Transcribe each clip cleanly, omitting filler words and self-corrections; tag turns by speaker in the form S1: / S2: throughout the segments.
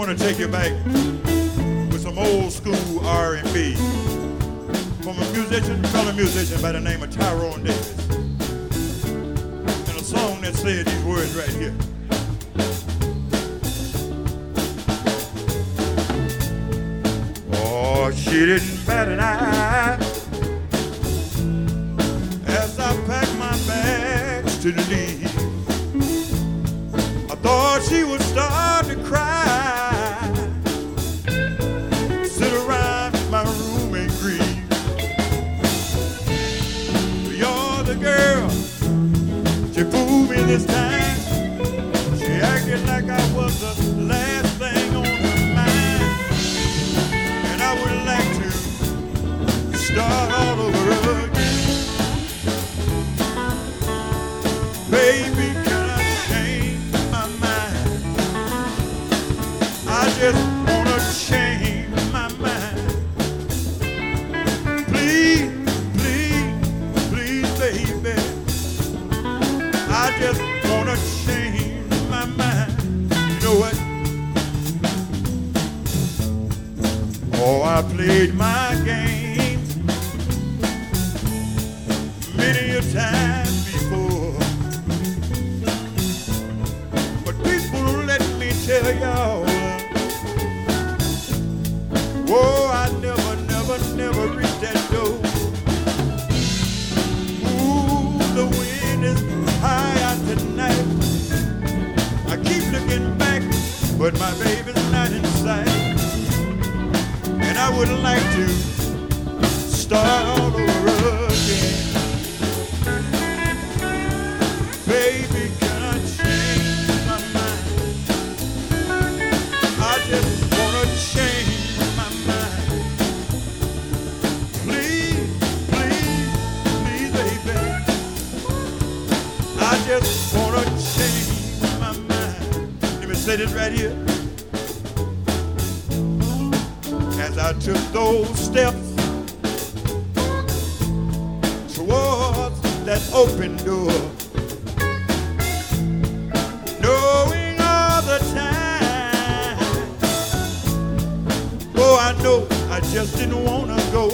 S1: want to take you back with some old school R&B from a fellow musician by the name of Tyrone Davis. And a song that said these words right here. Oh, she didn't bat an eye as I packed my bags to leave. I thought she would start to cry, sit around my room and grieve. You're the girl, she fooled me this time. She acted like I was the last thing on her mind. And I would like to start all over again. Baby, can I change my mind? I just wanna change my mind. Please, please, please, baby, I just wanna change my mind. You know what? Oh, I played my games many a time before, but people, let me tell y'all, oh, I never, never, never reached that door. Ooh, the wind is high out tonight. I keep looking back, but my baby's not in sight. And I would like to start all over again. Baby, can I change my mind? I just wanna change my mind. Please, please, please, baby, I just wanna change my mind. Let me say this right here. As I took those steps towards that open door, knowing all the time, oh, I know I just didn't want to go.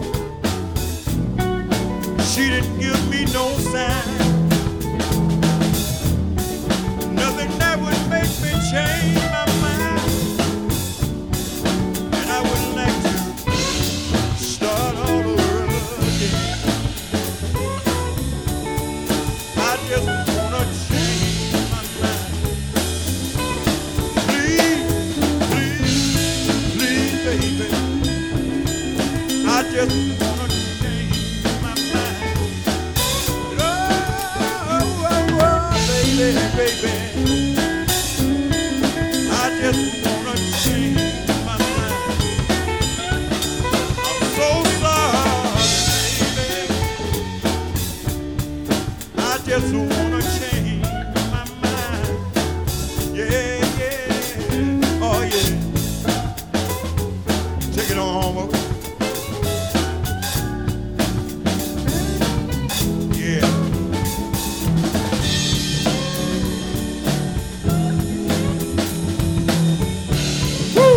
S1: She didn't give me no sign, nothing that would make me change my mind. And I would like to start all over again. I just wanna change my mind. Please, please, please, baby, I just wanna change my mind. Oh, oh, oh, baby, baby, I just wanna change my mind. I'm so sorry, baby, I just wanna change my mind. Yeah, yeah, oh yeah. Take it on home. Yeah. Woo!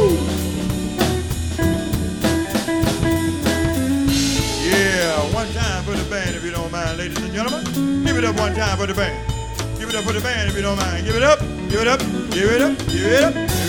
S1: Yeah, one time for the band if you don't mind, ladies and gentlemen. Give it up one time for the band. Give it up for the band if you don't mind. Give it up, give it up, give it up, give it up.